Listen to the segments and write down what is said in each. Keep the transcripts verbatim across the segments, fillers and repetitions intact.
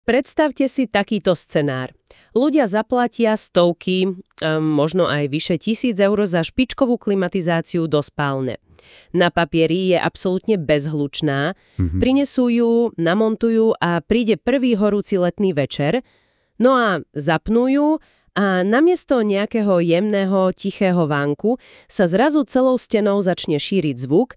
Predstavte si takýto scenár. Ľudia zaplatia stovky, možno aj vyše tisíc eur za špičkovú klimatizáciu do spálne. Na papieri je absolútne bezhlučná, mm-hmm. prinesú ju, namontujú a príde prvý horúci letný večer, no a zapnú ju a namiesto nejakého jemného, tichého vánku sa zrazu celou stenou začne šíriť zvuk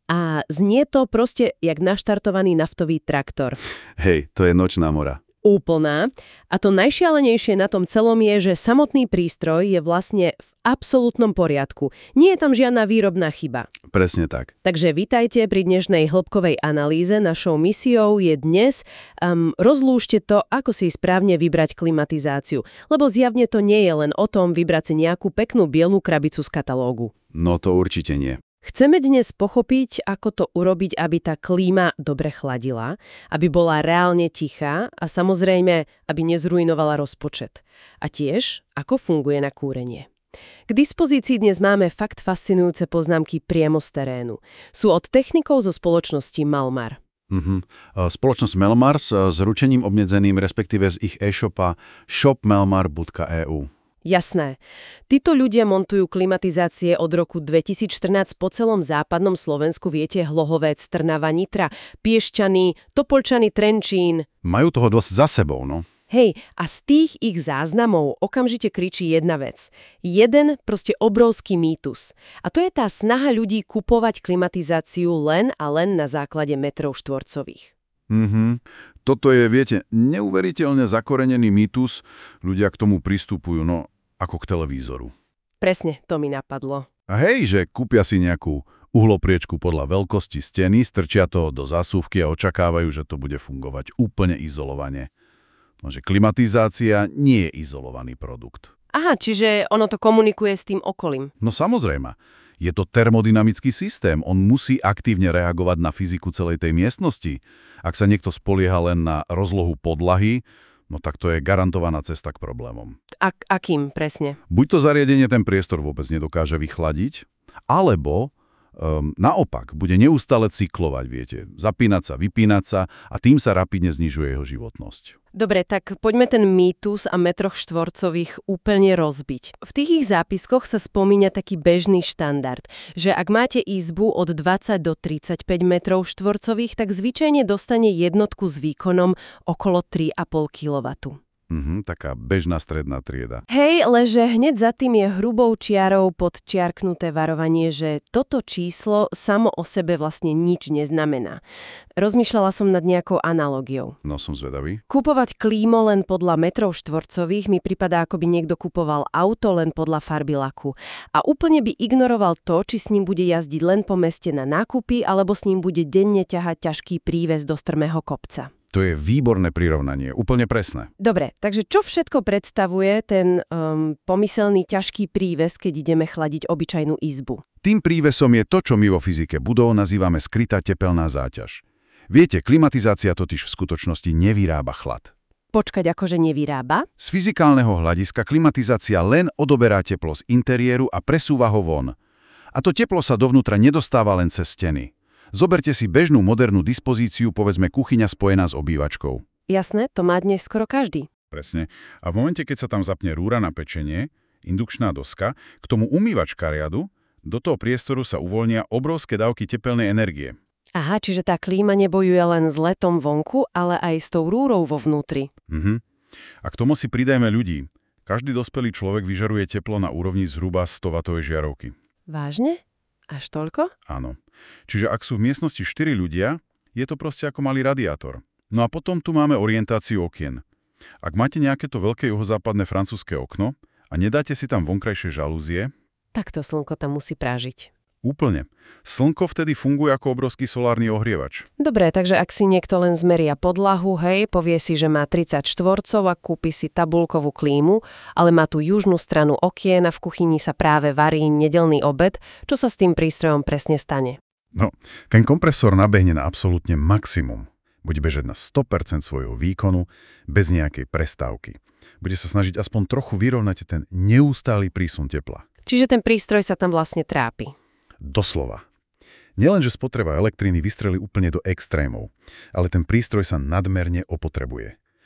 a znie to proste jak naštartovaný naftový traktor. Hej, to je nočná mora. Úplná. A to najšialenejšie na tom celom je, že samotný prístroj je vlastne v absolútnom poriadku. Nie je tam žiadna výrobná chyba. Presne tak. Takže vitajte pri dnešnej hĺbkovej analýze. Našou misiou je dnes um, rozlúžte to, ako si správne vybrať klimatizáciu. Lebo zjavne to nie je len o tom vybrať si nejakú peknú bielú krabicu z katalógu. No to určite nie. Chceme dnes pochopiť, ako to urobiť, aby tá klíma dobre chladila, aby bola reálne tichá a samozrejme, aby nezrujnovala rozpočet. A tiež, ako funguje na kúrenie. K dispozícii dnes máme fakt fascinujúce poznámky priamo z terénu. Sú od technikov zo spoločnosti Malmar. Uh-huh. Spoločnosť Melmar s zručením obmedzeným, respektíve z ich e-shopa shop melmar bodka e u. Jasné. Títo ľudia montujú klimatizácie od roku dvetisícštrnásť po celom západnom Slovensku, viete, Hlohovec, Trnava, Nitra, Piešťany, Topolčany, Trenčín. Majú toho dosť za sebou, no. Hej, a z tých ich záznamov okamžite kričí jedna vec. Jeden proste obrovský mýtus. A to je tá snaha ľudí kupovať klimatizáciu len a len na základe metrov štvorcových. Mhm. Toto je, viete, neuveriteľne zakorenený mýtus. Ľudia k tomu pristupujú, no, ako k televízoru. Presne, to mi napadlo. A hej, že kúpia si nejakú uhlopriečku podľa veľkosti steny, strčia to do zásuvky a očakávajú, že to bude fungovať úplne izolovane. Lenže klimatizácia nie je izolovaný produkt. Aha, čiže ono to komunikuje s tým okolím. No samozrejme. Je to termodynamický systém. On musí aktívne reagovať na fyziku celej tej miestnosti. Ak sa niekto spolieha len na rozlohu podlahy, no tak to je garantovaná cesta k problémom. A akým presne? Buď to zariadenie ten priestor vôbec nedokáže vychladiť, alebo um, naopak bude neustále cyklovať, viete. Zapínať sa, vypínať sa a tým sa rapidne znižuje jeho životnosť. Dobre, tak poďme ten mýtus a metroch štvorcových úplne rozbiť. V tých ich zápiskoch sa spomína taký bežný štandard, že ak máte izbu od dvadsať do tridsaťpäť metrov štvorcových, tak zvyčajne dostane jednotku s výkonom okolo tri a pol kilowattu. Mhm, taká bežná stredná trieda. Hej, leže hneď za tým je hrubou čiarou podčiarknuté varovanie, že toto číslo samo o sebe vlastne nič neznamená. Rozmýšľala som nad nejakou analogiou. No som zvedavý. Kupovať klímo len podľa metrov štvorcových mi pripadá, ako by niekto kupoval auto len podľa farby laku. A úplne by ignoroval to, či s ním bude jazdiť len po meste na nákupy, alebo s ním bude denne ťahať ťažký príves do strmého kopca. To je výborné prirovnanie, úplne presné. Dobre, takže čo všetko predstavuje ten um, pomyselný ťažký príves, keď ideme chladiť obyčajnú izbu? Tým prívesom je to, čo my vo fyzike budov nazývame skrytá tepelná záťaž. Viete, klimatizácia totiž v skutočnosti nevyrába chlad. Počkať, akože nevyrába? Z fyzikálneho hľadiska klimatizácia len odoberá teplo z interiéru a presúva ho von. A to teplo sa dovnútra nedostáva len cez steny. Zoberte si bežnú modernú dispozíciu, povedzme kuchyňa spojená s obývačkou. Jasné, to má dnes skoro každý. Presne. A v momente, keď sa tam zapne rúra na pečenie, indukčná doska, k tomu umývačka riadu, do toho priestoru sa uvoľnia obrovské dávky tepelnej energie. Aha, čiže tá klíma nebojuje len s letom vonku, ale aj s tou rúrou vo vnútri. Mhm. A k tomu si pridajme ľudí. Každý dospelý človek vyžaruje teplo na úrovni zhruba sto wattov žiarovky. Vážne? Až toľko? Áno. Čiže ak sú v miestnosti štyri ľudia, je to proste ako malý radiátor. No a potom tu máme orientáciu okien. Ak máte nejaké to veľké juhozápadné francúzske okno a nedáte si tam vonkajšie žalúzie, tak to slnko tam musí prážiť. Úplne. Slnko vtedy funguje ako obrovský solárny ohrievač. Dobre, takže ak si niekto len zmeria podlahu, hej, povie si, že má tridsať štvorcov a kúpi si tabuľkovú klímu, ale má tu južnú stranu okien a v kuchyni sa práve varí nedeľný obed, čo sa s tým prístrojom presne stane? No, ten kompresor nabehne na absolútne maximum. Bude bežať na sto percent svojho výkonu, bez nejakej prestávky. Bude sa snažiť aspoň trochu vyrovnať ten neustály prísun tepla. Čiže ten prístroj sa tam vlastne trápi. Doslova. Nielenže spotreba elektriny vystrelí úplne do extrémov, ale ten prístroj sa nadmerne opotrebuje.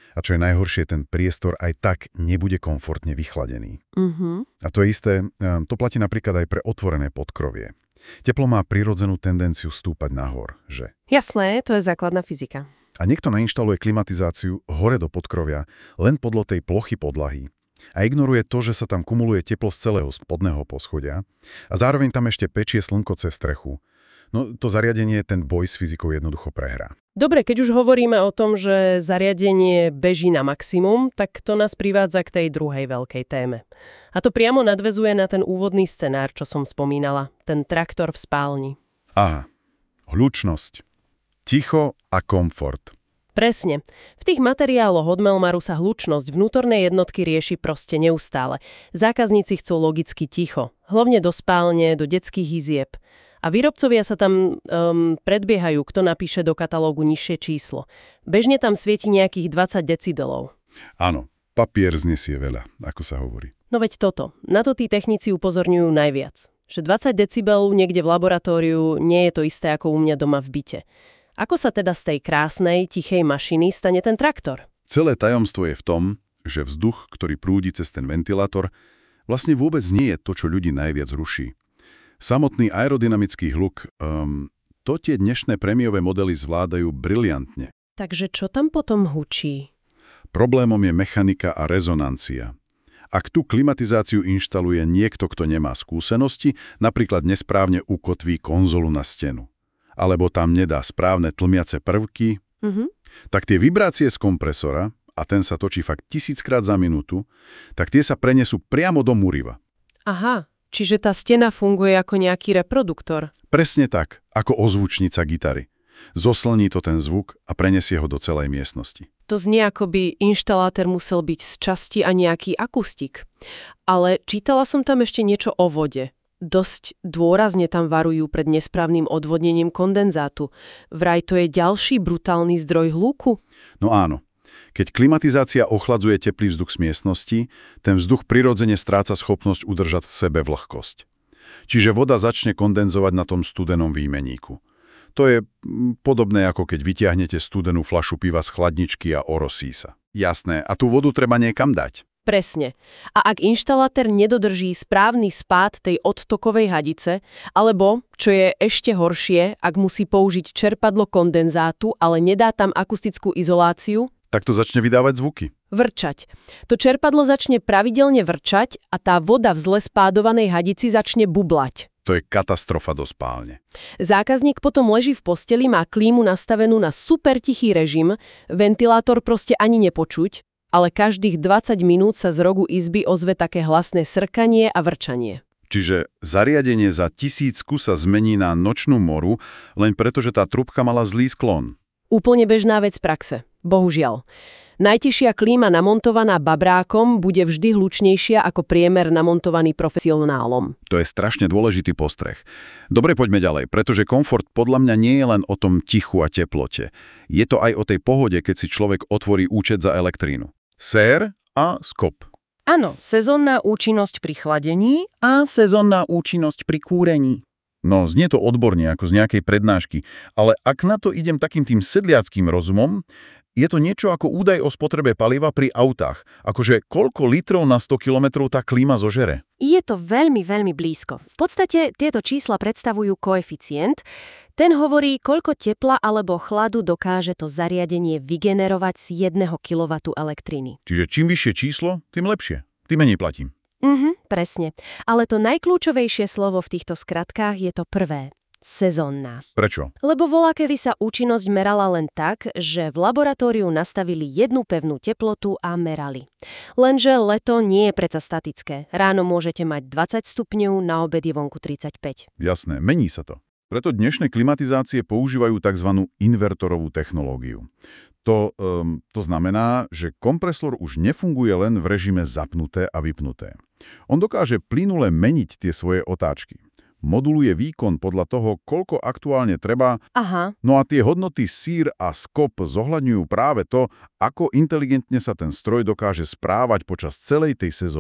A čo je najhoršie, ten priestor aj tak nebude komfortne vychladený. Uh-huh. A to je isté, to platí napríklad aj pre otvorené podkrovie. Teplo má prirodzenú tendenciu stúpať nahor, že? Jasné, to je základná fyzika. A niekto nainštaluje klimatizáciu hore do podkrovia len podľa tej plochy podlahy a ignoruje to, že sa tam kumuluje teplo z celého spodného poschodia a zároveň tam ešte pečie slnko cez strechu. No to zariadenie ten boj s fyzikou jednoducho prehrá. Dobre, keď už hovoríme o tom, že zariadenie beží na maximum, tak to nás privádza k tej druhej veľkej téme. A to priamo nadväzuje na ten úvodný scenár, čo som spomínala. Ten traktor v spálni. Aha, hlučnosť. Ticho a komfort. Presne. V tých materiáloch od Melmaru sa hlučnosť vnútornej jednotky rieši proste neustále. Zákazníci chcú logicky ticho. Hlavne do spálne, do detských izieb. A výrobcovia sa tam um, predbiehajú, kto napíše do katalógu nižšie číslo. Bežne tam svieti nejakých dvadsať decibelov. Áno, papier znesie veľa, ako sa hovorí. No veď toto. Na to tí technici upozorňujú najviac. Že dvadsať decibelov niekde v laboratóriu nie je to isté ako u mňa doma v byte. Ako sa teda z tej krásnej, tichej mašiny stane ten traktor? Celé tajomstvo je v tom, že vzduch, ktorý prúdi cez ten ventilátor, vlastne vôbec nie je to, čo ľudí najviac ruší. Samotný aerodynamický hluk, um, to tie dnešné prémiové modely zvládajú briliantne. Takže čo tam potom hučí? Problémom je mechanika a rezonancia. Ak tú klimatizáciu inštaluje niekto, kto nemá skúsenosti, napríklad nesprávne ukotví konzolu na stenu, alebo tam nedá správne tlmiace prvky, uh-huh. tak tie vibrácie z kompresora, a ten sa točí fakt tisíckrát za minútu, tak tie sa prenesú priamo do múriva. Aha. Čiže tá stena funguje ako nejaký reproduktor? Presne tak, ako ozvučnica gitary. Zoslní to ten zvuk a prenesie ho do celej miestnosti. To znie, ako by inštalátor musel byť z časti a nejaký akustik. Ale čítala som tam ešte niečo o vode. Dosť dôrazne tam varujú pred nesprávnym odvodnením kondenzátu. Vraj to je ďalší brutálny zdroj hluku? No áno. Keď klimatizácia ochladzuje teplý vzduch z miestnosti, ten vzduch prirodzene stráca schopnosť udržať v sebe vlhkosť. Čiže voda začne kondenzovať na tom studenom výmeníku. To je podobné, ako keď vytiahnete studenú fľašu piva z chladničky a orosí sa. Jasné, a tú vodu treba niekam dať. Presne. A ak inštalátor nedodrží správny spád tej odtokovej hadice, alebo, čo je ešte horšie, ak musí použiť čerpadlo kondenzátu, ale nedá tam akustickú izoláciu, tak to začne vydávať zvuky. Vrčať. To čerpadlo začne pravidelne vrčať a tá voda v zle spádovanej hadici začne bublať. To je katastrofa do spálne. Zákazník potom leží v posteli, má klímu nastavenú na super tichý režim, ventilátor proste ani nepočuť, ale každých dvadsať minút sa z rogu izby ozve také hlasné srkanie a vrčanie. Čiže zariadenie za tisícku sa zmení na nočnú moru, len preto, že tá trubka mala zlý sklon. Úplne bežná vec praxe. Bohužiaľ. Najtižšia klíma namontovaná babrákom bude vždy hlučnejšia ako priemer namontovaný profesionálom. To je strašne dôležitý postreh. Dobre, poďme ďalej, pretože komfort podľa mňa nie je len o tom tichu a teplote. Je to aj o tej pohode, keď si človek otvorí účet za elektrínu. Sér a skop. Áno, sezónna účinnosť pri chladení a sezónna účinnosť pri kúrení. No, znie to odborne, ako z nejakej prednášky, ale ak na to idem takým tým sedliackým rozumom, je to niečo ako údaj o spotrebe paliva pri autách. Akože koľko litrov na sto kilometrov tá klíma zožere? Je to veľmi, veľmi blízko. V podstate tieto čísla predstavujú koeficient. Ten hovorí, koľko tepla alebo chladu dokáže to zariadenie vygenerovať z jedného kilowattu elektriny. Čiže čím vyššie číslo, tým lepšie. Tým menej platím. Mhm, presne. Ale to najkľúčovejšie slovo v týchto skratkách je to prvé. Sezónna. Prečo? Lebo voľakedy sa účinnosť merala len tak, že v laboratóriu nastavili jednu pevnú teplotu a merali. Lenže leto nie je predsa statické. Ráno môžete mať dvadsať stupňov, na obed je vonku tridsaťpäť. Jasné, mení sa to. Preto dnešné klimatizácie používajú tzv. Invertorovú technológiu. To, um, to znamená, že kompresor už nefunguje len v režime zapnuté a vypnuté. On dokáže plynule meniť tie svoje otáčky. Moduluje výkon podľa toho, koľko aktuálne treba. Aha. No a tie hodnoty sír a skop zohľadňujú práve to, ako inteligentne sa ten stroj dokáže správať počas celej tej sezóny.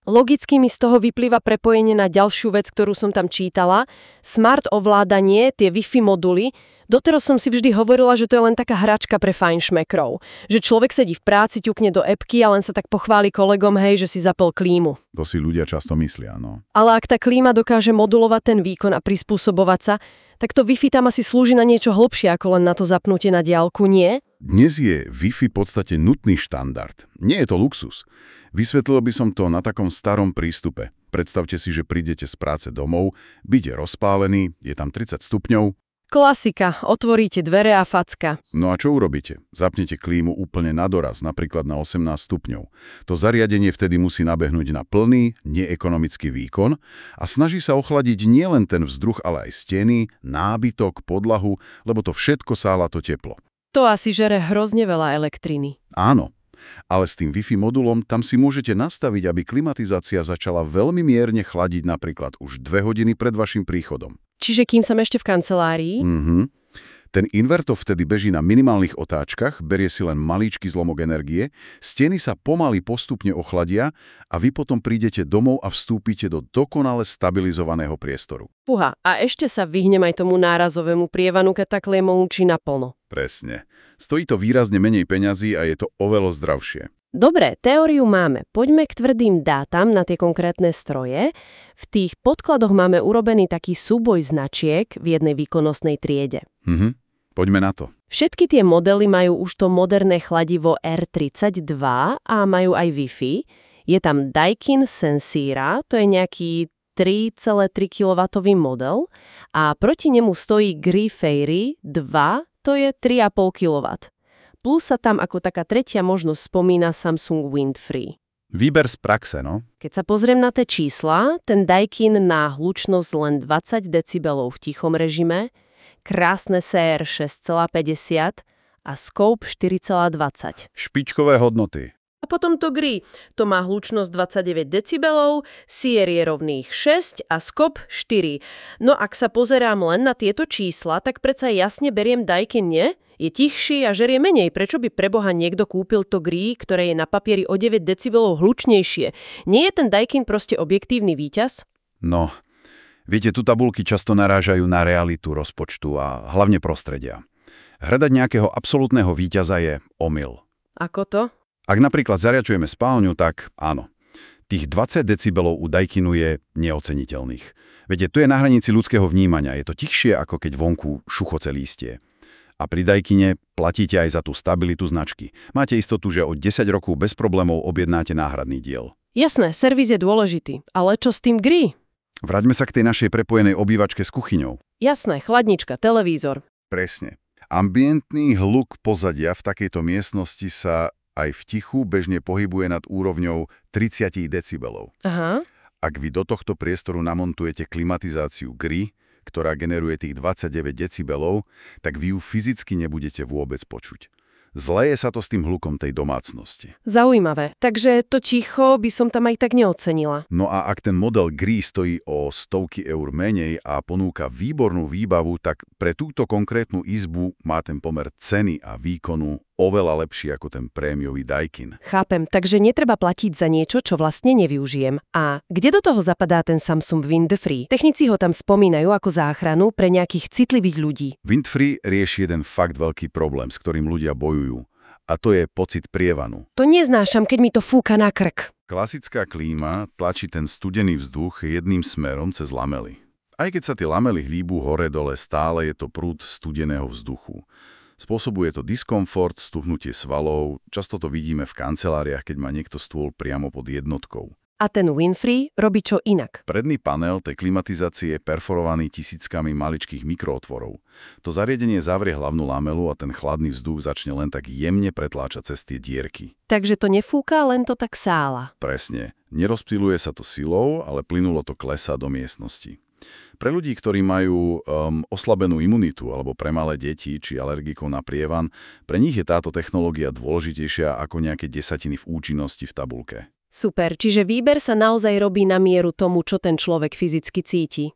Logicky mi z toho vyplýva prepojenie na ďalšiu vec, ktorú som tam čítala. Smart ovládanie, tie Wi-Fi moduly. Doteraz som si vždy hovorila, že to je len taká hračka pre fajnšmekrov. Že človek sedí v práci, ťukne do appky a len sa tak pochváli kolegom, hej, že si zapol klímu. To si ľudia často myslia, no. Ale ak tá klíma dokáže modulovať ten výkon a prispôsobovať sa, tak to Wi-Fi tam asi slúži na niečo hlbšie ako len na to zapnutie na diaľku, nie? Dnes je Wi-Fi v podstate nutný štandard. Nie je to luxus. Vysvetlil by som to na takom starom prístupe. Predstavte si, že prídete z práce domov, byť je rozpálený, je tam tridsať stupňov. Klasika, otvoríte dvere a facka. No a čo urobíte? Zapnete klímu úplne na doraz, napríklad na osemnásť stupňov. To zariadenie vtedy musí nabehnúť na plný, neekonomický výkon a snaží sa ochladiť nielen ten vzduch, ale aj steny, nábytok, podlahu, lebo to všetko sála to teplo. To asi žere hrozne veľa elektriny. Áno, ale s tým Wi-Fi modulom tam si môžete nastaviť, aby klimatizácia začala veľmi mierne chladiť napríklad už dve hodiny pred vašim príchodom. Čiže kým som ešte v kancelárii? Mhm. Ten invertor vtedy beží na minimálnych otáčkach, berie si len malíčky zlomok energie, steny sa pomaly postupne ochladia a vy potom prídete domov a vstúpite do dokonale stabilizovaného priestoru. Puha, a ešte sa vyhnem aj tomu nárazovému prievanu, keď tá klíma učí naplno. Presne. Stojí to výrazne menej peňazí a je to oveľa zdravšie. Dobre, teóriu máme. Poďme k tvrdým dátam na tie konkrétne stroje. V tých podkladoch máme urobený taký súboj značiek v jednej výkonnostnej triede. Mhm. Poďme na to. Všetky tie modely majú už to moderné chladivo er tridsaťdva a majú aj Wi-Fi. Je tam Daikin Sensira, to je nejaký tri celé tri kilowattový model a proti nemu stojí Gree Fairy dva, to je tri celé päť kilowattov. Plus sa tam ako taká tretia možnosť spomína Samsung Windfree. Výber z praxe, no? Keď sa pozriem na tie čísla, ten Daikin má hlučnosť len dvadsať decibelov v tichom režime, krásne sé er šesť celé päťdesiat a Scope štyri celé dvadsať. Špičkové hodnoty. A potom to Gree, to má hlučnosť dvadsaťdeväť decibelov, Sierra je rovných šesť a Scope štyri. No ak sa pozerám len na tieto čísla, tak predsa jasne beriem Daikin, nie? Je tichší a žerie menej. Prečo by preboha niekto kúpil to Gree, ktoré je na papieri o deväť decibelov hlučnejšie? Nie je ten Daikin proste objektívny víťaz? No, viete, tu tabulky často narážajú na realitu rozpočtu a hlavne prostredia. Hľadať nejakého absolútneho víťaza je omyl. Ako to? Ak napríklad zariaďujeme spálňu, tak áno. Tých dvadsať decibelov u Daikinu je neoceniteľných. Viete, tu je na hranici ľudského vnímania. Je to tichšie, ako keď vonku šuchoce lístie. A pri Daikine platíte aj za tú stabilitu značky. Máte istotu, že od desať rokov bez problémov objednáte náhradný diel. Jasné, servis je dôležitý. Ale čo s tým Gree? Vráťme sa k tej našej prepojenej obývačke s kuchyňou. Jasné, chladnička, televízor. Presne. Ambientný hluk pozadia v takejto miestnosti sa aj v tichu bežne pohybuje nad úrovňou tridsať decibelov. Aha. Ak vy do tohto priestoru namontujete klimatizáciu Gree, ktorá generuje tých dvadsaťdeväť decibelov, tak vy ju fyzicky nebudete vôbec počuť. Zleje sa to s tým hlukom tej domácnosti. Zaujímavé. Takže to ticho by som tam aj tak neocenila. No a ak ten model Gree stojí o stovky eur menej a ponúka výbornú výbavu, tak pre túto konkrétnu izbu má ten pomer ceny a výkonu oveľa lepší ako ten prémiový Daikin. Chápem, takže netreba platiť za niečo, čo vlastne nevyužijem. A kde do toho zapadá ten Samsung Windfree? Technici ho tam spomínajú ako záchranu pre nejakých citlivých ľudí. Windfree rieši jeden fakt veľký problém, s ktorým ľudia bojujú. A to je pocit prievanu. To neznášam, keď mi to fúka na krk. Klasická klíma tlačí ten studený vzduch jedným smerom cez lamely. Aj keď sa tie lamely hýbu hore-dole, stále je to prúd studeného vzduchu. Spôsobuje to diskomfort, stuhnutie svalov, často to vidíme v kanceláriách, keď má niekto stôl priamo pod jednotkou. A ten Windfree robí čo inak? Predný panel tej klimatizácie je perforovaný tisíckami maličkých mikrootvorov. To zariadenie zavrie hlavnú lamelu a ten chladný vzduch začne len tak jemne pretláčať cez tie dierky. Takže to nefúka, len to tak sála. Presne. Nerozptýluje sa to silou, ale plynulo to klesá do miestnosti. Pre ľudí, ktorí majú um, oslabenú imunitu alebo pre malé deti či alergikov na prievan, pre nich je táto technológia dôležitejšia ako nejaké desatiny v účinnosti v tabuľke. Super, čiže výber sa naozaj robí na mieru tomu, čo ten človek fyzicky cíti.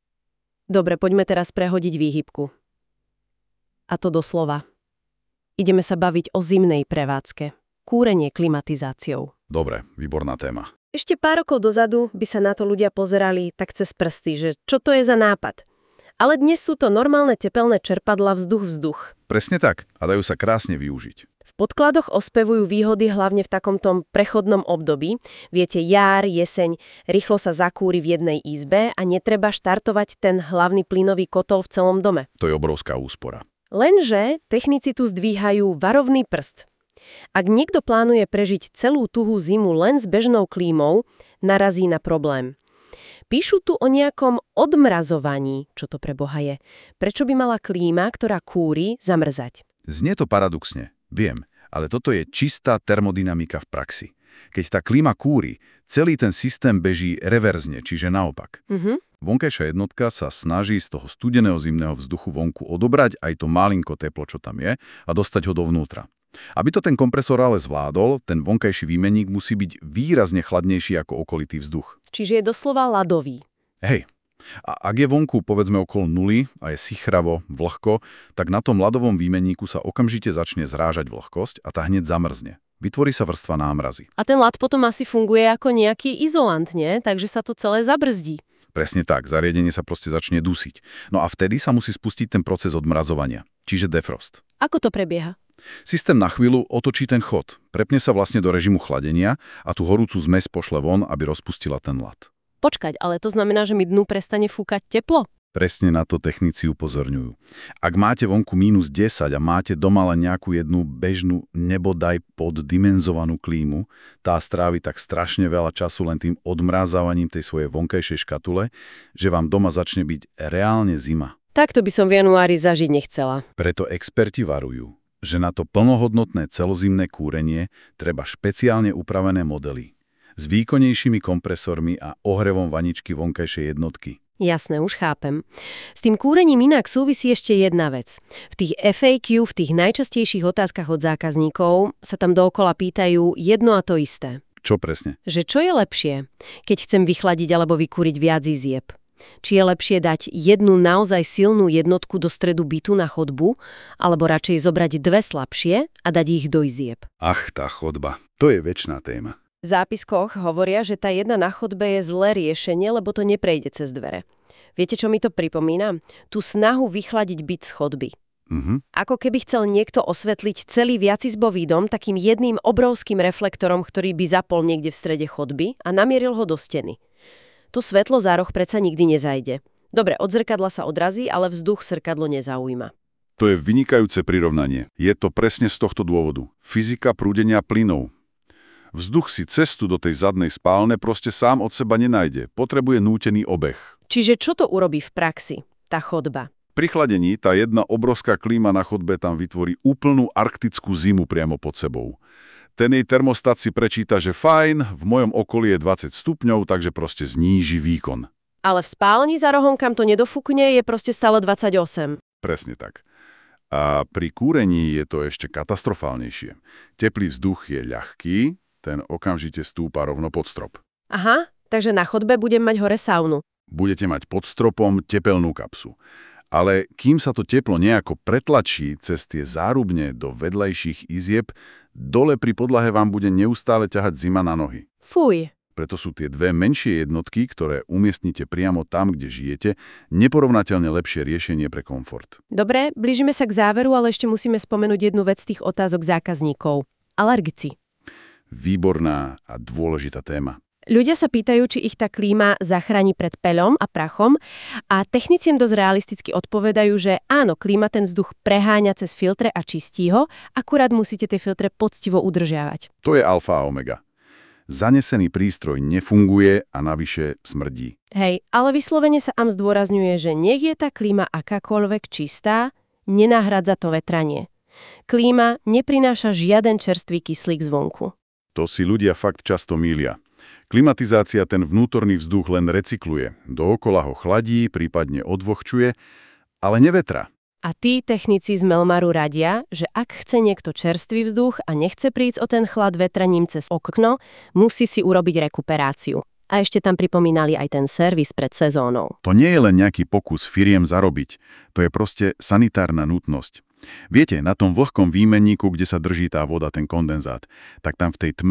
Dobre, poďme teraz prehodiť výhybku. A to doslova. Ideme sa baviť o zimnej prevádzke. Kúrenie klimatizáciou. Dobre, výborná téma. Ešte pár rokov dozadu by sa na to ľudia pozerali tak cez prsty, že čo to je za nápad. Ale dnes sú to normálne tepelné čerpadlá vzduch-vzduch. Presne tak. A dajú sa krásne využiť. V podkladoch ospevujú výhody hlavne v takomto prechodnom období. Viete, jar, jeseň, rýchlo sa zakúri v jednej izbe a netreba štartovať ten hlavný plynový kotol v celom dome. To je obrovská úspora. Lenže technici tu zdvíhajú varovný prst. Ak niekto plánuje prežiť celú tuhú zimu len s bežnou klímou, narazí na problém. Píšu tu o nejakom odmrazovaní, čo to pre Boha je. Prečo by mala klíma, ktorá kúri, zamrzať? Znie to paradoxne, viem, ale toto je čistá termodynamika v praxi. Keď tá klíma kúri, celý ten systém beží reverzne, čiže naopak. Mhm. Vonkajšia jednotka sa snaží z toho studeného zimného vzduchu vonku odobrať aj to malinko teplo, čo tam je, a dostať ho dovnútra. Aby to ten kompresor ale zvládol, ten vonkajší výmenník musí byť výrazne chladnejší ako okolitý vzduch. Čiže je doslova ľadový. Hej, a ak je vonku povedzme okolo nuly a je sichravo, vlhko, tak na tom ľadovom výmenníku sa okamžite začne zrážať vlhkosť a tá hneď zamrzne. Vytvorí sa vrstva námrazy. A ten ľad potom asi funguje ako nejaký izolant, nie? Takže sa to celé zabrzdí. Presne tak, zariadenie sa proste začne dusiť. No a vtedy sa musí spustiť ten proces odmrazovania, čiže defrost. Ako to prebieha? Systém na chvíľu otočí ten chod, prepne sa vlastne do režimu chladenia a tú horúcu zmes pošle von, aby rozpustila ten ľad. Počkať, ale to znamená, že mi dnu prestane fúkať teplo? Presne na to technici upozorňujú. Ak máte vonku mínus desať a máte doma len nejakú jednu bežnú nebodaj poddimenzovanú klímu, tá strávi tak strašne veľa času len tým odmrázávaním tej svojej vonkajšej škatule, že vám doma začne byť reálne zima. Takto by som v januári zažiť nechcela. Preto experti varujú, že na to plnohodnotné celozimné kúrenie treba špeciálne upravené modely s výkonnejšími kompresormi a ohrevom vaničky vonkajšej jednotky. Jasné, už chápem. S tým kúrením inak súvisí ešte jedna vec. V tých ef á kú, v tých najčastejších otázkach od zákazníkov sa tam dookola pýtajú jedno a to isté. Čo presne? Že čo je lepšie, keď chcem vychladiť alebo vykúriť viac izieb? Či je lepšie dať jednu naozaj silnú jednotku do stredu bytu na chodbu, alebo radšej zobrať dve slabšie a dať ich do izieb? Ach, tá chodba. To je večná téma. V zápiskoch hovoria, že tá jedna na chodbe je zlé riešenie, lebo to neprejde cez dvere. Viete, čo mi to pripomína? Tú snahu vychladiť byt z chodby. Mhm. Ako keby chcel niekto osvetliť celý viacizbový dom takým jedným obrovským reflektorom, ktorý by zapol niekde v strede chodby a namieril ho do steny. To svetlo za roh predsa nikdy nezajde. Dobre, od zrkadla sa odrazí, ale vzduch zrkadlo nezaujíma. To je vynikajúce prirovnanie. Je to presne z tohto dôvodu. Fyzika prúdenia plynov. Vzduch si cestu do tej zadnej spálne proste sám od seba nenájde. Potrebuje nútený obeh. Čiže čo to urobí v praxi, tá chodba? Pri chladení tá jedna obrovská klíma na chodbe tam vytvorí úplnú arktickú zimu priamo pod sebou. Ten jej termostat si prečíta, že fajn, v mojom okolí je dvadsať stupňov, takže proste zníži výkon. Ale v spálni za rohom, kam to nedofúkne, je proste stále dvadsaťosem. Presne tak. A pri kúrení je to ešte katastrofálnejšie. Teplý vzduch je ľahký, ten okamžite stúpa rovno pod strop. Aha, takže na chodbe budem mať hore saunu. Budete mať pod stropom tepelnú kapsu. Ale kým sa to teplo nejako pretlačí cez tie zárubne do vedľajších izieb, dole pri podlahe vám bude neustále ťahať zima na nohy. Fuj. Preto sú tie dve menšie jednotky, ktoré umiestnite priamo tam, kde žijete, neporovnateľne lepšie riešenie pre komfort. Dobre, blížime sa k záveru, ale ešte musíme spomenúť jednu vec z tých otázok zákazníkov. Alergici. Výborná a dôležitá téma. Ľudia sa pýtajú, či ich tá klíma zachráni pred peľom a prachom a technici im dosť realisticky odpovedajú, že áno, klíma ten vzduch preháňa cez filtre a čistí ho, akurát musíte tie filtre poctivo udržiavať. To je alfa a omega. Zanesený prístroj nefunguje a navyše smrdí. Hej, ale vyslovene sa am zdôrazňuje, že nech je tá klíma akákoľvek čistá, nenahradza to vetranie. Klíma neprináša žiaden čerstvý kyslík zvonku. To si ľudia fakt často mýlia. Klimatizácia ten vnútorný vzduch len recykluje. Dookola ho chladí, prípadne odvlhčuje, ale nevetra. A tí technici z Melmaru radia, že ak chce niekto čerstvý vzduch a nechce prísť o ten chlad vetraním cez okno, musí si urobiť rekuperáciu. A ešte tam pripomínali aj ten servis pred sezónou. To nie je len nejaký pokus firiem zarobiť. To je proste sanitárna nutnosť. Viete, na tom vlhkom výmenníku, kde sa drží tá voda, ten kondenzát, tak tam v tej tme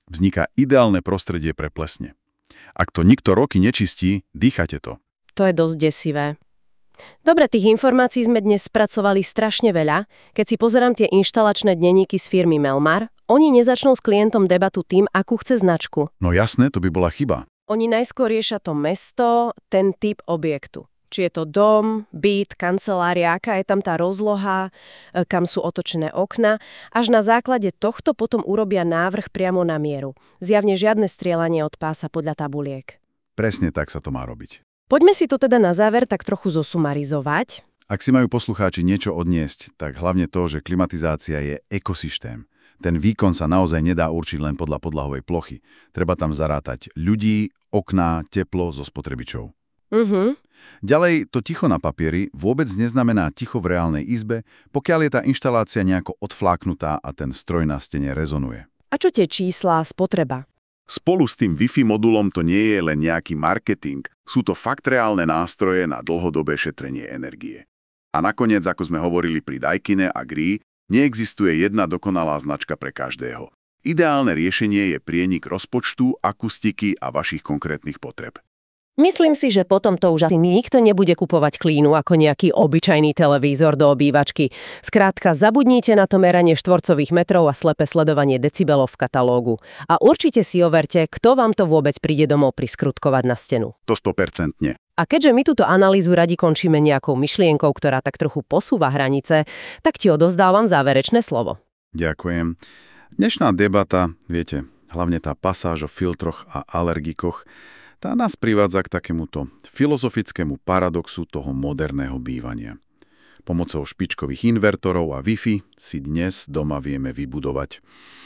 Vzniká ideálne prostredie pre plesne. Ak to nikto roky nečistí, dýchate to. To je dosť desivé. Dobre, tých informácií sme dnes spracovali strašne veľa. Keď si pozerám tie inštalačné denníky z firmy Melmar, oni nezačnú s klientom debatu tým, akú chce značku. No jasné, to by bola chyba. Oni najskôr riešia to mesto, ten typ objektu. Či je to dom, byt, kancelária, aká je tam tá rozloha, kam sú otočené okna. Až na základe tohto potom urobia návrh priamo na mieru. Zjavne žiadne strieľanie od pása podľa tabuliek. Presne tak sa to má robiť. Poďme si to teda na záver tak trochu zosumarizovať. Ak si majú poslucháči niečo odniesť, tak hlavne to, že klimatizácia je ekosystém. Ten výkon sa naozaj nedá určiť len podľa podlahovej plochy. Treba tam zarátať ľudí, okná, teplo so spotrebičov. Mhm. Ďalej, to ticho na papieri vôbec neznamená ticho v reálnej izbe, pokiaľ je tá inštalácia nejako odfláknutá a ten stroj na stene rezonuje. A čo tie čísla, spotreba? Spolu s tým Wi-Fi modulom to nie je len nejaký marketing, sú to fakt reálne nástroje na dlhodobé šetrenie energie. A nakoniec, ako sme hovorili pri Daikine a Gree, neexistuje jedna dokonalá značka pre každého. Ideálne riešenie je prienik rozpočtu, akustiky a vašich konkrétnych potreb. Myslím si, že potom to už asi nikto nebude kupovať klínu ako nejaký obyčajný televízor do obývačky. Skrátka, zabudnite na to meranie štvorcových metrov a slepé sledovanie decibelov v katalógu. A určite si overte, kto vám to vôbec príde domov priskrutkovať na stenu. To sto percent. A keďže my túto analýzu radi končíme nejakou myšlienkou, ktorá tak trochu posúva hranice, tak ti odozdávam záverečné slovo. Ďakujem. Dnešná debata, viete, hlavne tá pasáž o filtroch a alergikoch, tá nás privádza k takémuto filozofickému paradoxu toho moderného bývania. Pomocou špičkových invertorov a Wi-Fi si dnes doma vieme vybudovať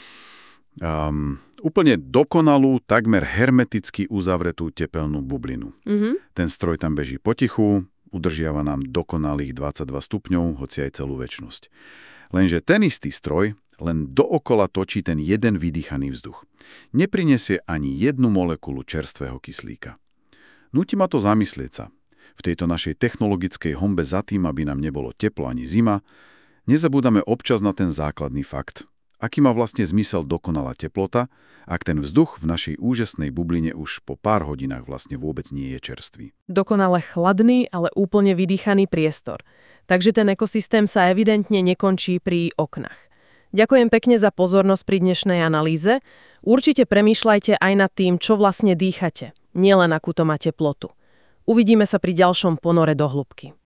um, úplne dokonalú, takmer hermeticky uzavretú tepelnú bublinu. Mhm. Ten stroj tam beží potichu, udržiava nám dokonalých dvadsaťdva stupňov, hoci aj celú večnosť. Lenže ten istý stroj len dookola točí ten jeden vydýchaný vzduch. Neprinesie ani jednu molekulu čerstvého kyslíka. Núti ma to zamyslieť sa. V tejto našej technologickej honbe za tým, aby nám nebolo teplo ani zima, nezabúdame občas na ten základný fakt. Aký má vlastne zmysel dokonalá teplota, ak ten vzduch v našej úžasnej bubline už po pár hodinách vlastne vôbec nie je čerstvý. Dokonale chladný, ale úplne vydýchaný priestor. Takže ten ekosystém sa evidentne nekončí pri oknách. Ďakujem pekne za pozornosť pri dnešnej analýze. Určite premýšľajte aj nad tým, čo vlastne dýchate, nielen akú to má teplotu. Uvidíme sa pri ďalšom ponore do hĺbky.